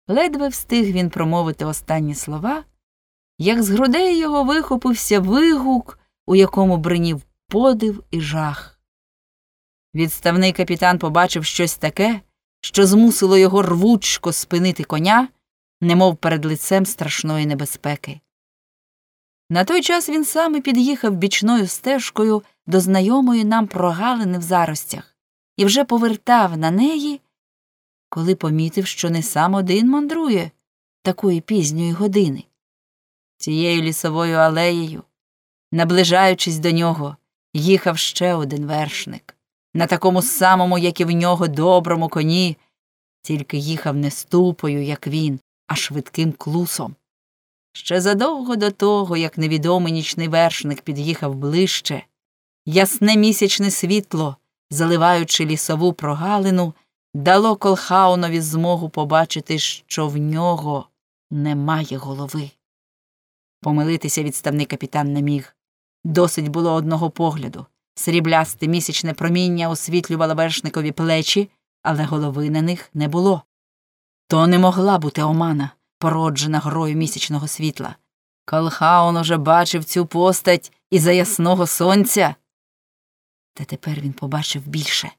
Ледве встиг він промовити останні слова, як з грудей його вихопився вигук, у якому бринів подив і жах. Відставний капітан побачив щось таке, що змусило його рвучко спинити коня, немов перед лицем страшної небезпеки. На той час він саме під'їхав бічною стежкою до знайомої нам прогалини в заростях і вже повертав на неї, коли помітив, що не сам один мандрує такої пізньої години. Цією лісовою алеєю, наближаючись до нього, їхав ще один вершник, на такому самому, як і в нього, доброму коні, тільки їхав не ступою, як він, а швидким клусом. Ще задовго до того, як невідомий нічний вершник під'їхав ближче, ясне місячне світло, заливаючи лісову прогалину, дало Колхаунові змогу побачити, що в нього немає голови. Помилитися відставний капітан не міг. Досить було одного погляду. Сріблясте місячне проміння освітлювало вершникові плечі, але голови на них не було. То не могла бути омана, породжена грою місячного світла. Колхаун уже бачив цю постать і за ясного сонця. Та тепер він побачив більше.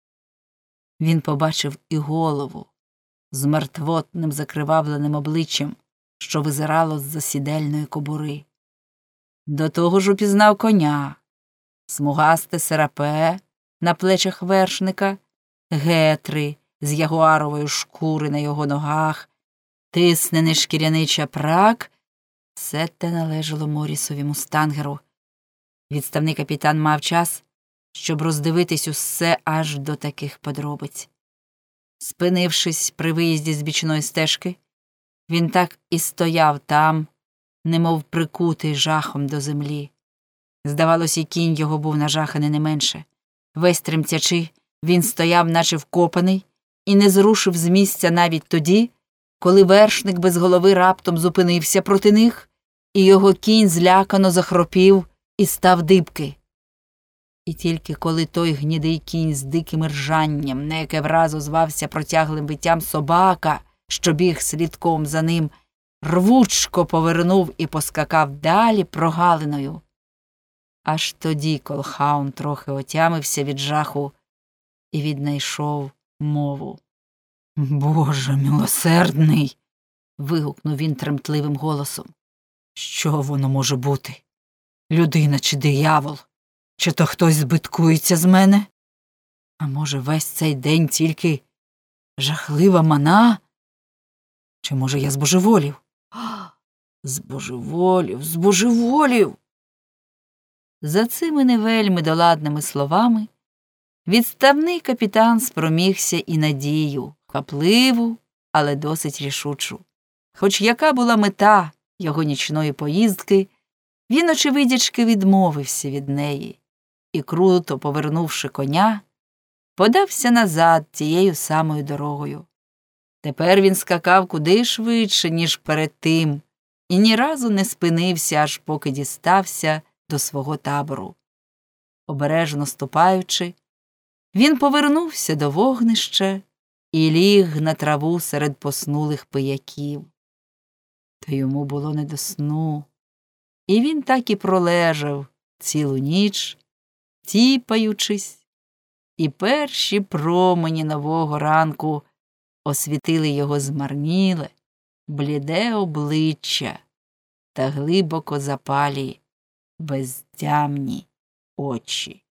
Він побачив і голову з мертвотним закривавленим обличчям, що визирало з-за сідельної кобури. До того ж упізнав коня, смугасте серапе на плечах вершника, гетри з ягуарової шкури на його ногах, тиснений шкіряний чапрак – все те належало Морісові мустангеру. Відставний капітан мав час, щоб роздивитись усе аж до таких подробиць. Спинившись при виїзді з бічної стежки, він так і стояв там, немов прикутий жахом до землі. Здавалось, і кінь його був нажаханий не менше. Весь тремтячи, він стояв, наче вкопаний, і не зрушив з місця навіть тоді, коли вершник без голови раптом зупинився проти них, і його кінь злякано захропів і став дибки. І тільки коли той гнідий кінь з диким ржанням, на яке враз озвався протяглим виттям собака, що біг слідком за ним, рвучко повернув і поскакав далі прогалиною. Аж тоді Колхаун трохи отямився від жаху і віднайшов мову. «Боже милосердний!» – вигукнув він тремтливим голосом. «Що воно може бути? Людина чи диявол? Чи то хтось збиткується з мене? А може, весь цей день тільки жахлива мана? Чи, може, я збожеволів? Збожеволів!» За цими не вельми доладними словами відставний капітан спромігся і надію, хапливу, але досить рішучу. Хоч яка була мета його нічної поїздки, він, очевидячки, відмовився від неї і, круто повернувши коня, подався назад тією самою дорогою. Тепер він скакав куди швидше, ніж перед тим, і ні разу не спинився, аж поки дістався до свого табору. Обережно ступаючи, він повернувся до вогнища і ліг на траву серед поснулих пияків. Та йому було не до сну, і він так і пролежав цілу ніч, тіпаючись, і перші промені нового ранку освітили його змарніле, бліде обличчя та глибоко запалі безтямні очі.